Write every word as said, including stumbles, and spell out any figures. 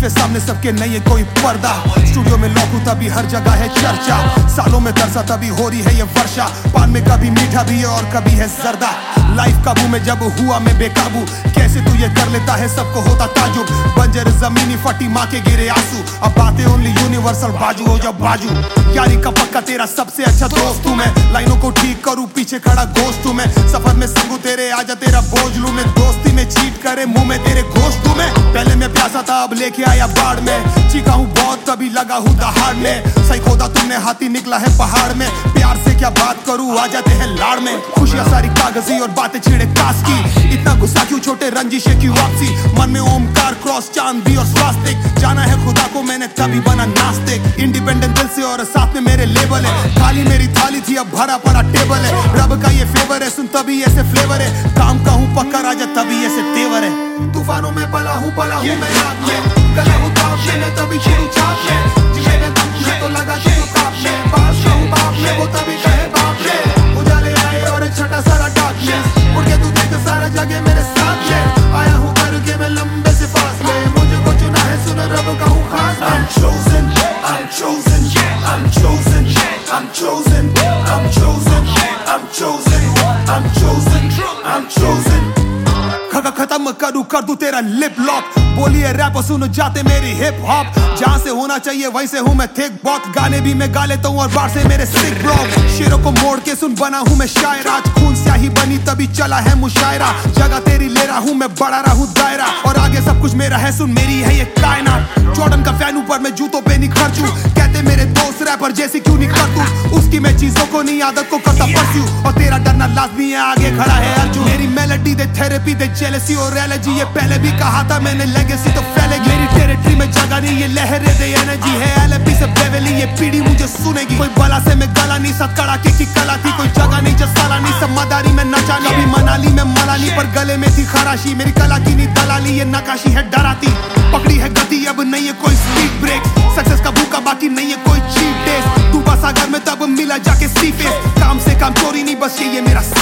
के सामने सबके नहीं है कोई पर्दा। स्टूडियो में लॉक हूं तभी हर जगह है चर्चा, सालों में तरसा तभी हो रही है ये वर्षा। पान में कभी मीठा भी है और कभी है जर्दा। लाइफ काबू में जब हुआ मैं बेकाबू, कैसे तू ये कर लेता है सबको होता ताजुब। बंजर जमीनी फटी माँ के गिरे आंसू, अब बातें ओनली यूनिवर्सल बाजू हो जब बाजू। यारी का पक्का तेरा सबसे अच्छा दोस्त हूँ मैं, लाइनों को ठीक करूँ पीछे खड़ा गोश्त हूँ मैं। सफर में संगू तेरे आजा तेरा बोझ लूं मैं, दोस्ती में चीट करे मुंह में तेरे गोश्त हूँ मैं। पहले मैं प्यासा था अब लेके आया बाढ़ में, चीखा हूँ बहुत तभी लगा हूँ दहाड़ने। सही खोदा तुमने हाथी निकला है पहाड़ में, प्यार से क्या बात करूँ आ जाते हैं लाड़ में। खुशियाँ सारी कागजी और बातें छिड़े कास की, इतना गुस्सा क्यों छोटे रंजिशे की वापसी। मन में ओमकार क्रॉस चांद भी और स्वास्तिक, जाना है खुदा को मैंने तभी बना नास्तिक। इंडिपेंडेंट दिल से और साथ में मेरे लेबल है, खाली मेरी थाली थी अब भरा पड़ा टेबल है। रब का ये फेवर है सुन तभी ऐसे फ्लेवर है, काम का हूँ पक्का राजा तभी ऐसे तेवर है। तूफानों में पला हूँ पला हूँ मैं रात में, गला हूँ ताप में तभी शुरू चाप में। जिसे मैं दम में तो लगा शुरू काप में, बाप का हूँ बाप में वो तभी कहे बाप में। उजाले आए और छटा सारा डाक में, उड़ के तू देख सारा जगह मेरे साथ में। आया हूँ करके मैं लंबे से फासले, मुझे को चुना है सुन रब का हूँ खास। I'm chosen, I'm chosen, I'm chosen, I'm chosen, I'm chosen, I'm chosen, I'm chosen, I'm chosen। खगा खत्म करूँ कर दूं तेरा लिप लॉक, बोलिए रैप सुन जाते मेरी हिप हॉप। जहाँ से होना चाहिए वहीं से हूँ मैं थिक बहुत, गाने भी मैं गा लेता हूँ और बार से मेरे सिक ब्लॉक। शेरों को मोड़ के सुन बना हूँ मैं शायर, आज खून स्याही बनी तभी चला है मुशायरा। जगह तेरी ले रहा हूँ मैं बढ़ा रहा हूँ दायरा, और आगे सब कुछ मेरा है सुन मेरी है ये कायनात। जॉर्डन का फैन ऊपर मैं जूतों पे नहीं खर्चूं, कहते मेरे दोस्त रैपर जैसे क्यों नहीं कर तू। उसकी मैं चीजों को नहीं आदत को करता परस्यू, और तेरा डरना लाजमी है आगे खड़ा है अर्जुन। मेरी मेलोडी दे थेरेपी दे जेलसी और एलर्जी, ये पहले भी कहा था मैंने लेगेसी तो फैलेगी। मेरी टेरिटरी में जगह नहीं ये लहरे दे एनर्जी है, एलएपी से बेवेली ये पीढ़ी मुझे सुनेगी। कोई बला से मैं गला नहीं साथ कड़ाके की कला थी, कोई जगह नहीं जो साला नहीं सब मदारी में नचा। कभी मनाली में मनाली पर गले में थी खराशी, मेरी कला की नहीं दलाली ये नकाशी है डराती। पकड़ी है गति अब नहीं है कोई स्पीड ब्रेक, सक्सेस का भूखा बाकी नहीं है कोई चीप डेज। डूबा सागर में तब मिला जाके सी फेस, काम से काम चोरी नहीं बस ये, ये मेरा